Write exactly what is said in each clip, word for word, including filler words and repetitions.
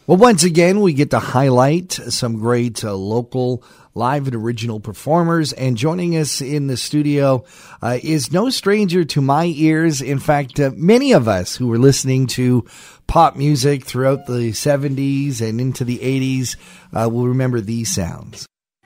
Well, once again, we get to highlight some great uh, local live and original performers. And joining us in the studio uh, is no stranger to my ears. In fact, uh, many of us who were listening to pop music throughout the seventies and into the eighties uh, will remember these sounds.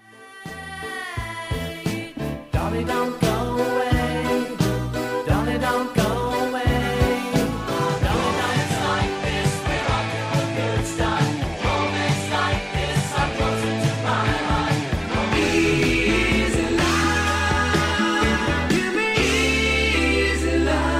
Dolly, don't go away. Dolly, don't go away. Dolly, don't like this. We're off to a good start. Moments like this are closer to my heart. Easy love. Give me easy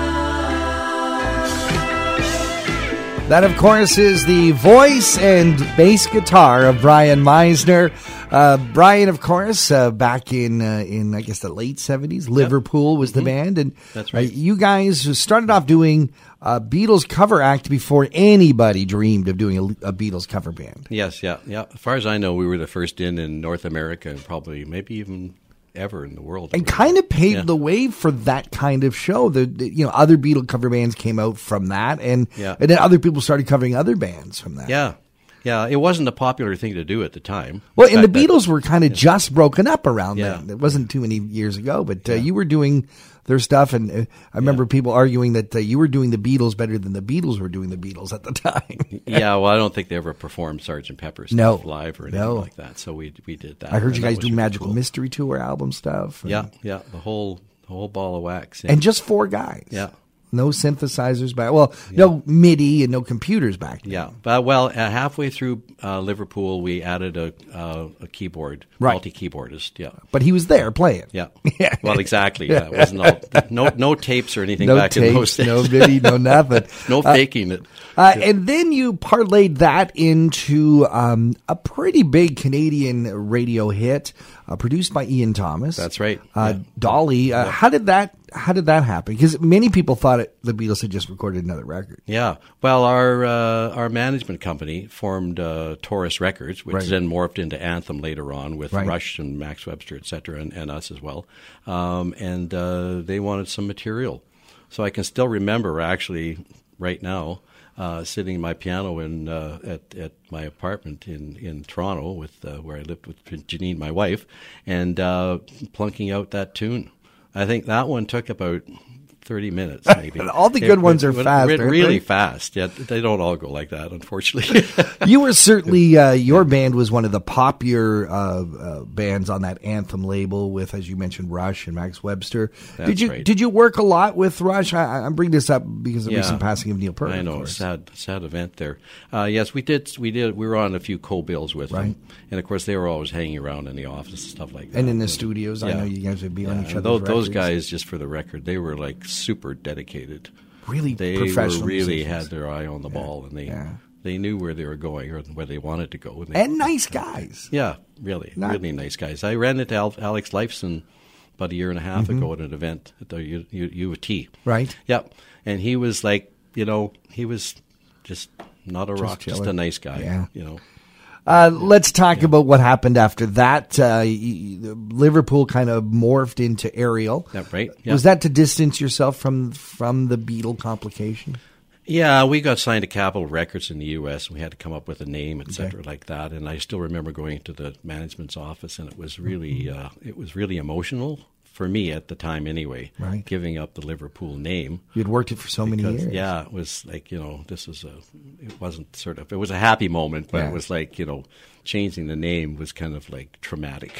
love. That, of course, is the voice and bass guitar of Brian Meisner. Uh, Brian, of course, uh, back in, uh, in I guess, the late seventies, Liverpool was the Mm-hmm. band. And That's right. uh, you guys started off doing a Beatles cover act before anybody dreamed of doing a, a Beatles cover band. Yes, yeah, yeah. As far as I know, we were the first in in North America and probably maybe even ever in the world. And kind of paved Yeah. the way for that kind of show. The, the you know other Beatle cover bands came out from that, and Yeah. and then other people started covering other bands from that. Yeah, yeah. It wasn't a popular thing to do at the time. Well, In and the fact, that- Beatles were kind of just broken up around Yeah. then. It wasn't too many years ago, but uh, you were doing their stuff, and uh, I remember people arguing that uh, you were doing the Beatles better than the Beatles were doing the Beatles at the time. Yeah, well, I don't think they ever performed Sergeant Pepper stuff No. live or anything No. like that. So we we did that. I heard and you that guys was do really Magical cool. Mystery Tour album stuff. and- Yeah, yeah. The whole the whole ball of wax. Yeah. And just four guys. Yeah. No synthesizers back. Well, no MIDI and no computers back then. Yeah, but well, uh, halfway through uh, Liverpool, we added a uh, a keyboard, Right. multi-keyboardist. Yeah, But he was there playing. yeah. Well, exactly. Yeah, it wasn't all, no no tapes or anything No back in those tapes, days. no MIDI, no nothing. No faking it. Uh, and then you parlayed that into um, a pretty big Canadian radio hit, uh, produced by Ian Thomas. That's right. Uh, Yeah. Dolly. Uh, How did that? How did that happen? Because many people thought it, the Beatles had just recorded another record. Yeah. Well, our uh, our management company formed uh, Taurus Records, which Right. then morphed into Anthem later on with Right. Rush and Max Webster, et cetera, and, and us as well. Um, and uh, they wanted some material. So I can still remember, actually, right now, uh, sitting in my piano in uh, at at my apartment in, in Toronto, with uh, where I lived with Janine, my wife, and uh, plunking out that tune. I think that one took about thirty minutes, maybe. All the good ones are went- fast, went aren't really they? fast. Yeah, they don't all go like that, unfortunately. You were certainly, uh, your band was one of the popular uh, uh, bands on that Anthem label with, as you mentioned, Rush and Max Webster. That's did you right. Did you work a lot with Rush? I, I bring this up because of the Yeah. recent passing of Neil Peart. I of know, course. sad, sad event there. Uh, yes, we did. We did. We were on a few co-bills with Right. them, and of course, they were always hanging around in the office and stuff like that. And in the But, studios, I yeah. know you guys would be on Yeah, each and other's those, those records. guys, just for the record, they were like super dedicated. Really They professional were really musicians. had their eye on the ball, and they Yeah. they knew where they were going or where they wanted to go. And, they, And nice guys. yeah, really, Not- really nice guys. I ran into Al- Alex Lifeson about a year and a half ago at an event at the U, U, U of T. Right. Yep. And he was like, you know, he was just not a rock, just chilling. a nice guy. Yeah. You know. Uh, let's talk about what happened after that. Uh, y- y- Liverpool kind of morphed into Ariel. Yeah, right. Yeah. Was that to distance yourself from from the Beatle complication? Yeah, we got signed to Capitol Records in the U S and we had to come up with a name, et cetera, like that. And I still remember going to the management's office, and it was really, uh, it was really emotional for me at the time, anyway. Right. Giving up the Liverpool name. You'd worked it for so many Because, years. yeah, it was like, you know, this is a, it wasn't sort of, it was a happy moment, but Yeah. it was like, you know, changing the name was kind of like traumatic.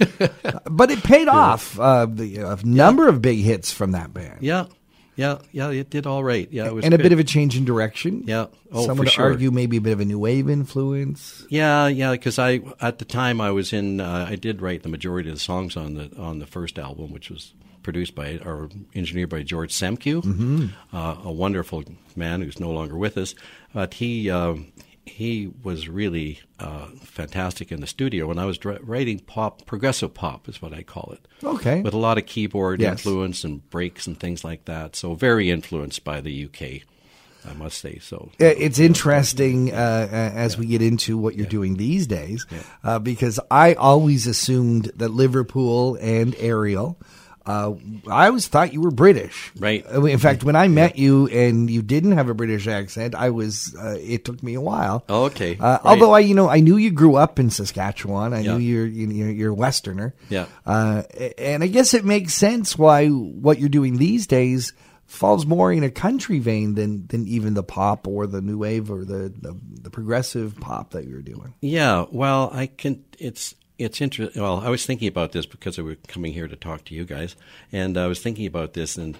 But it paid off. Uh, the, a number of big hits from that band. yeah, yeah, yeah, it did all right. Yeah, it was and a good. bit of a change in direction. Yeah. Oh, Some for would sure. argue maybe a bit of a new wave influence. Yeah, yeah, because I at the time I was in, uh, I did write the majority of the songs on the on the first album, which was produced by or engineered by George Semke, mm-hmm. uh, a wonderful man who's no longer with us. But he um, he was really uh, fantastic in the studio. When I was dr- writing pop, progressive pop is what I call it. Okay. With a lot of keyboard Yes. influence and breaks and things like that. So very influenced by the U K, I must say. So Uh, It's interesting uh, as we get into what you're doing these days, uh, because I always assumed that Liverpool and Ariel Uh, I always thought you were British. Right. I mean, in fact, when I met you and you didn't have a British accent, I was. Uh, it took me a while. Oh, okay. Uh, Right. Although I, you know, I knew you grew up in Saskatchewan. I Yeah. knew you're you're, you're a Westerner. Yeah. Uh, and I guess it makes sense why what you're doing these days falls more in a country vein than than even the pop or the new wave or the the, the progressive pop that you're doing. Yeah, well, I can. It's it's interesting. Well, I was thinking about this because I was coming here to talk to you guys, and I was thinking about this, and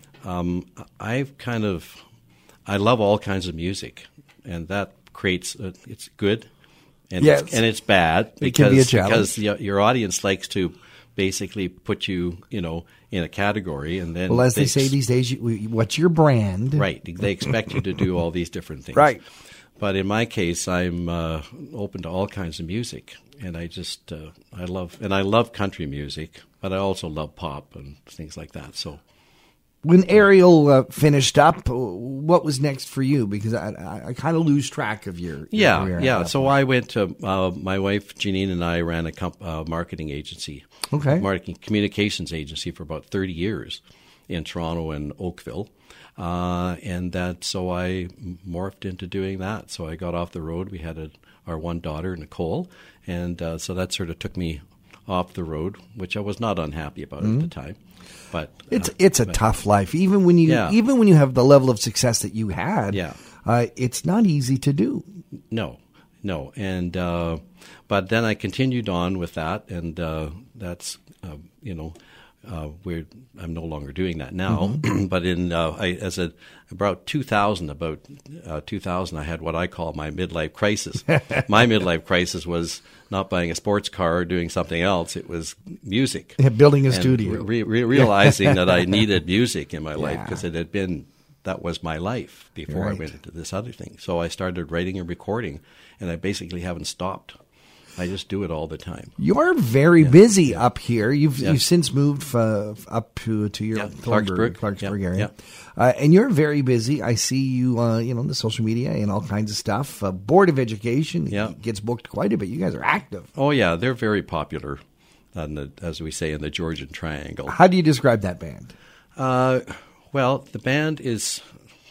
um, I've kind of I love all kinds of music, and that creates a, it's good, and Yes. it's, and it's bad It can be a because challenge. because your, your audience likes to basically put you you know in a category, and then Well, as they ex- say these days, you, what's your brand? Right. They expect you to do all these different things. Right. But in my case, I'm uh, open to all kinds of music, and I just uh, I love and I love country music, but I also love pop and things like that. So When Ariel uh, finished up, what was next for you? Because I, I, I kind of lose track of your, your yeah, career at yeah. that So point. I went to uh, my wife Janine and I ran a comp- uh, marketing agency, Okay. marketing communications agency for about thirty years in Toronto and Oakville. Uh, and that, so I morphed into doing that. So I got off the road. We had a, our one daughter, Nicole, and uh, so that sort of took me off the road, which I was not unhappy about at the time. But Mm-hmm. It's uh, it's a but- tough life, even when you Yeah. even when you have the level of success that you had. Yeah. uh, it's not easy to do. No, no, and uh, but then I continued on with that, and uh, that's uh, you know. Uh, we're, I'm no longer doing that now, Mm-hmm. but in uh, I, as a about two thousand, about uh, two thousand, I had what I call my midlife crisis. My midlife crisis was not buying a sports car or doing something else; it was music, Building a And studio. re- re- realizing that I needed music in my life Yeah. because it had been that was my life before Right. I went into this other thing. So I started writing and recording, and I basically haven't stopped. I just do it all the time. You're very busy up here. You've Yeah. you've since moved uh, up to to your Yeah, Thornbury, Clarksburg. Clarksburg Yeah, area, yeah. Uh, and you're very busy. I see you, uh, you know, on the social media and all kinds of stuff. Uh, Board of Education Yeah. gets booked quite a bit. You guys are active. Oh yeah, they're very popular, on the, as we say in the Georgian Triangle. How do you describe that band? Uh, well, the band is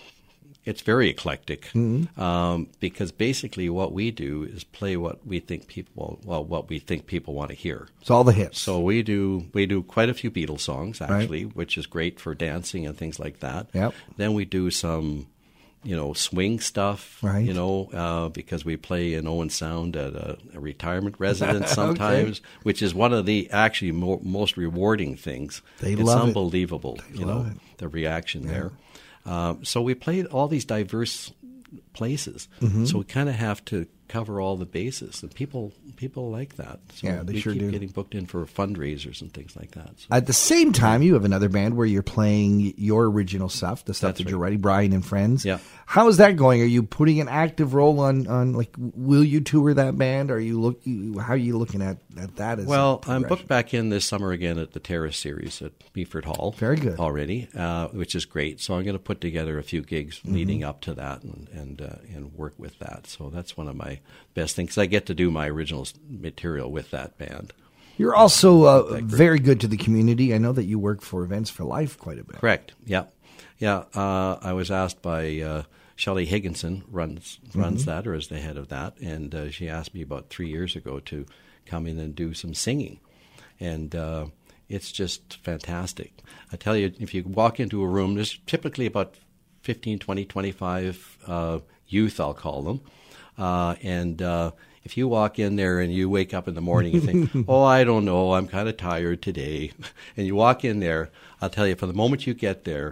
it's very eclectic um, because basically what we do is play what we think people well what we think people want to hear. It's all the hits. So we do we do quite a few Beatles songs actually, which is great for dancing and things like that. Yep. Then we do some, you know, swing stuff. Right. You know, uh, because we play in Owen Sound at a, a retirement residence sometimes, which is one of the actually mo- most rewarding things. They it's love it. unbelievable. you love know, it. the reaction there. Um, so we played all these diverse places. Mm-hmm. So we kind of have to cover all the bases, and people people like that. So Yeah, they we sure keep do. getting booked in for fundraisers and things like that. So. At the same time, you have another band where you're playing your original stuff, the stuff That's that right. you're writing, Brian and Friends. Yeah. How is that going? Are you putting an active role on, on like, will you tour that band? Are you look? you- How are you looking at, at that? As a Well, I'm progression? booked back in this summer again at the Terrace Series at Beeford Hall. Very good. Already, uh, which is great. So I'm going to put together a few gigs Mm-hmm. leading up to that and and, uh, and work with that. So that's one of my best things. I get to do my original s- material with that band. You're also uh, very good to the community. I know that you work for Events for Life quite a bit. Correct. Yeah, yeah. Uh, I was asked by uh, Shelley Higginson runs runs Mm-hmm. that or is the head of that, and uh, she asked me about three years ago to come in and do some singing, and uh, it's just fantastic. I tell you, if you walk into a room, there's typically about fifteen, twenty, twenty-five uh, youth, I'll call them, uh, and uh, if you walk in there and you wake up in the morning and think, oh, I don't know, I'm kind of tired today, and you walk in there, I'll tell you, from the moment you get there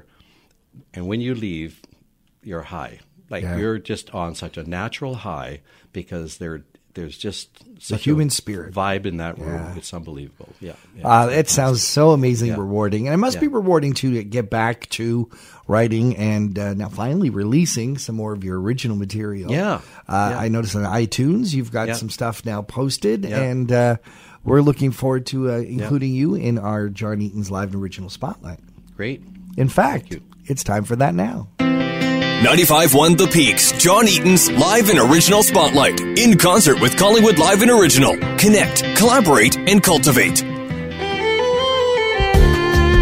and when you leave, you're high. Like Yeah. you're just on such a natural high because there, there's just such human a spirit. vibe in that room. Yeah. It's unbelievable. Yeah. yeah. Uh, it sounds so amazing, Yeah. rewarding, and it must be Yeah. rewarding too to get back to writing and uh, now finally releasing some more of your original material. Yeah. Uh, Yeah. I noticed on iTunes you've got Yeah. some stuff now posted, Yeah. and uh, we're looking forward to uh, including you in our John Eaton's Live and Original Spotlight. Great. In fact, you. it's time for that now. ninety-five point one The Peaks, John Eaton's Live and Original Spotlight. In concert with Collingwood Live and Original. Connect, collaborate, and cultivate.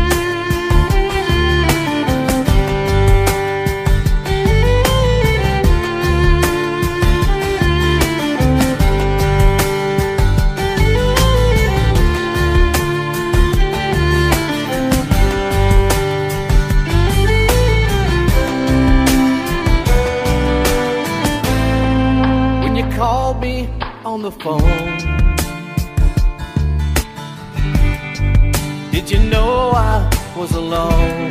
called me on the phone. Did you know I was alone?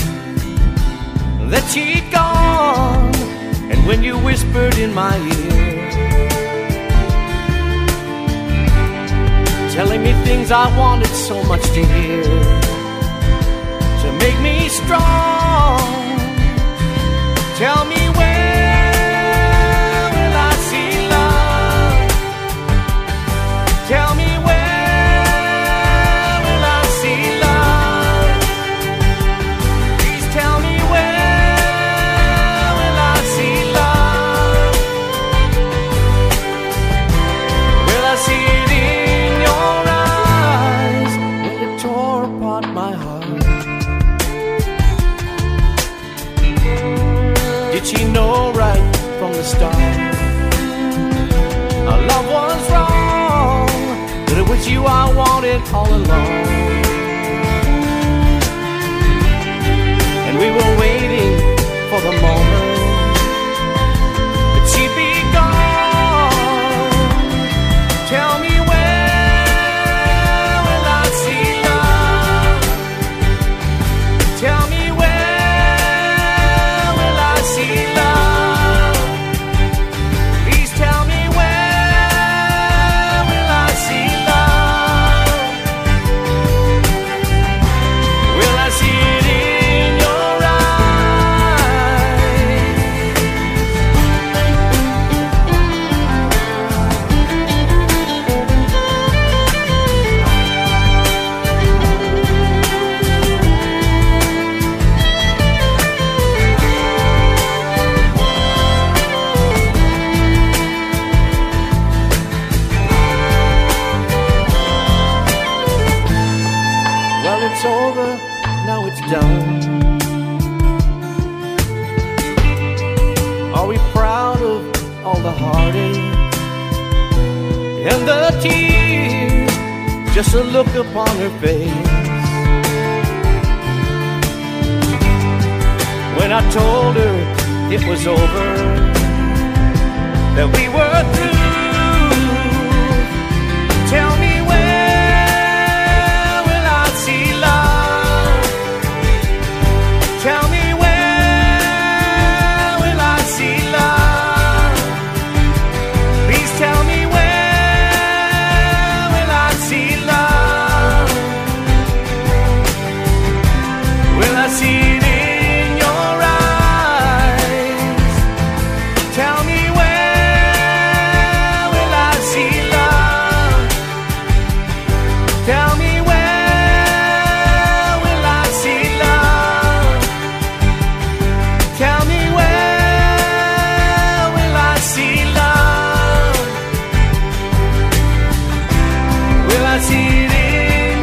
That she'd gone. And when you whispered in my ear, telling me things I wanted so much to hear, to make me strong, tell me where will I see love? Tell me where will I see love? Please tell me where will I see love? Will I see it in your eyes when it tore apart my heart? Did she know right from the start our love was wrong, that it was you I wanted all along? And we were waiting for the moment that she'd be gone. Tell me where will I see love? Tell me where will I see love? Please tell me where will I see love? Will I see it in your eyes? Well, it's over, now it's done. Are we proud of all the heartache and the tears? Just a look upon her face when I told her it was over, that we were through. Tell me where will I see love? Tell me where will I see love? Please tell me where will I see love? Will I see it in your eyes? Tell me where will I see love? Tell me where will I see love? Tell me where will I see love? Will I see it in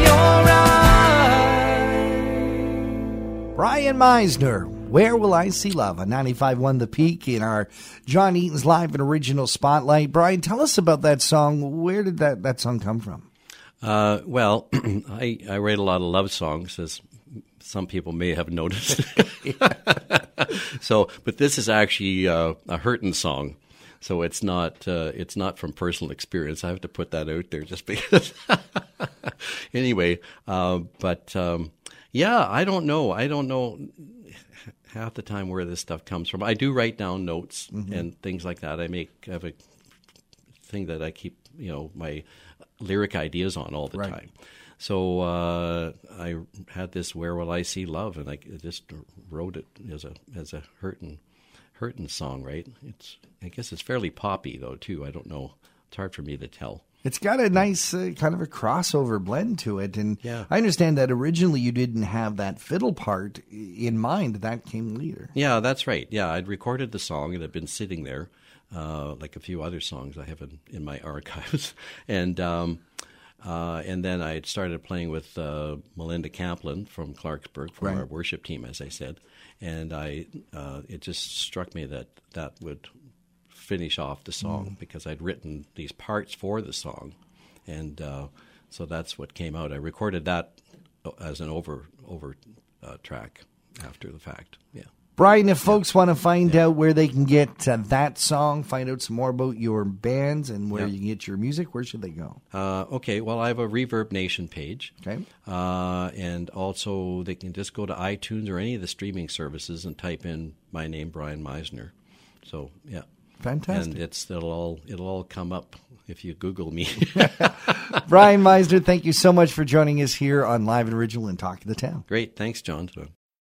your eyes? Brian Meisner, Where Will I See Love? On ninety-five point one The Peak in our John Eaton's Live and Original Spotlight. Brian, tell us about that song. Where did that, that song come from? Uh, well, I, I write a lot of love songs, as some people may have noticed. So, but this is actually uh, a hurtin' song. So it's not uh, it's not from personal experience. I have to put that out there just because. Anyway, uh, but um, yeah, I don't know. I don't know half the time where this stuff comes from. I do write down notes mm-hmm. and things like that. I make I have a thing that I keep, you know, my lyric ideas on all the right. time. So uh, I had this "Where Will I See Love," and I just wrote it as a as a hurtin' hurtin' song. Right? It's I guess it's fairly poppy though too. I don't know. It's hard for me to tell. It's got a nice uh, kind of a crossover blend to it, and yeah. I understand that originally you didn't have that fiddle part in mind. That came later. Yeah, that's right. Yeah, I'd recorded the song. It had been sitting there, uh, like a few other songs I have in, in my archives, and um, uh, and then I started playing with uh, Melinda Camplin from Clarksburg from right. our worship team, as I said, and I uh, it just struck me that that would finish off the song mm. because I'd written these parts for the song, and uh, so that's what came out. I recorded that as an over over uh, track after the fact. Yeah. Brian, if folks want to find out where they can get uh, that song, find out some more about your bands and where Yeah. you can get your music, where should they go? Uh, okay, well, I have a Reverb Nation page. Okay. Uh, and also, they can just go to iTunes or any of the streaming services and type in my name, Brian Meisner. So, yeah. Fantastic. And it's it'll all it'll all come up if you Google me. Brian Meisner, thank you so much for joining us here on Live and Original and Talk of the Town. Great, thanks, John.